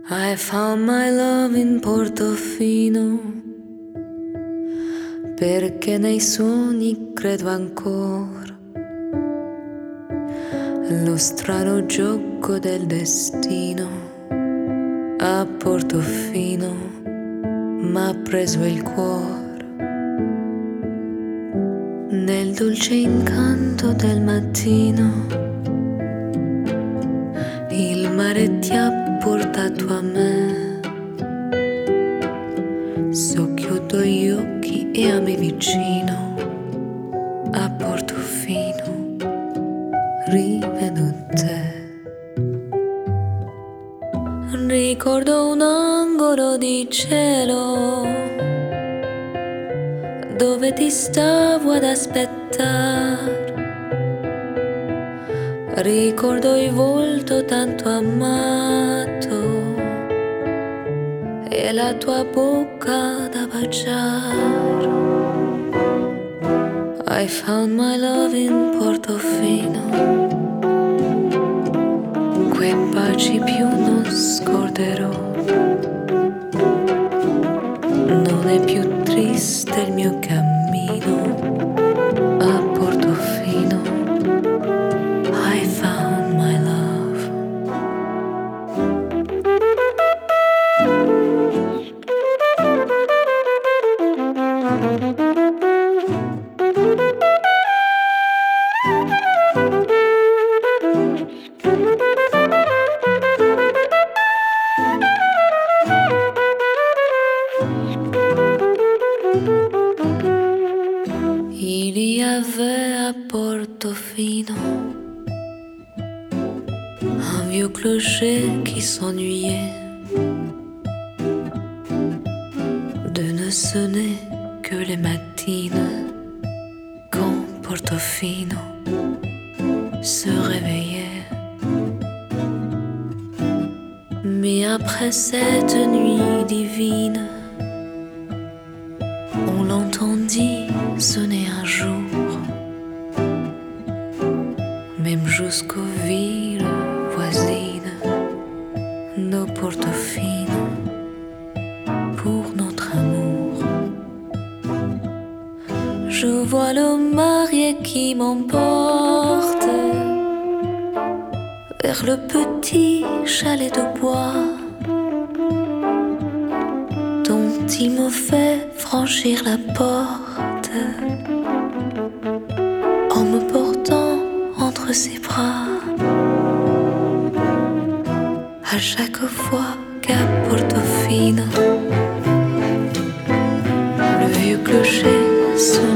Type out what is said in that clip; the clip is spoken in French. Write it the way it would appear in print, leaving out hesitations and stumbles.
I found my love in Portofino, perché nei sogni credo ancora. Lo strano gioco del destino a Portofino m'ha preso il cuore. Nel dolce incanto del mattino il mare ti ha portato a me. Socchiudo gli occhi e a me vicino a Portofino rivedo te. Ricordo un angolo di cielo dove ti stavo ad aspettare. Ricordo il volto tanto amato e la tua bocca da baciare. I found my love in Portofino, quei baci più non scorderò. Non è più triste il mio cammino a Portofino. I found my love. Il y avait à Portofino un vieux clocher qui s'ennuyait de ne sonner que les matines quand Portofino se réveillait. Mais après cette nuit divine, on l'entendit sonner un jour, même jusqu'aux villes voisines, nos Portofino, pour notre amour. Je vois le marié qui m'emporte vers le petit chalet de bois dont il me fait franchir la porte en me portant entre ses bras. À chaque fois qu'à Portofino le vieux clocher sonne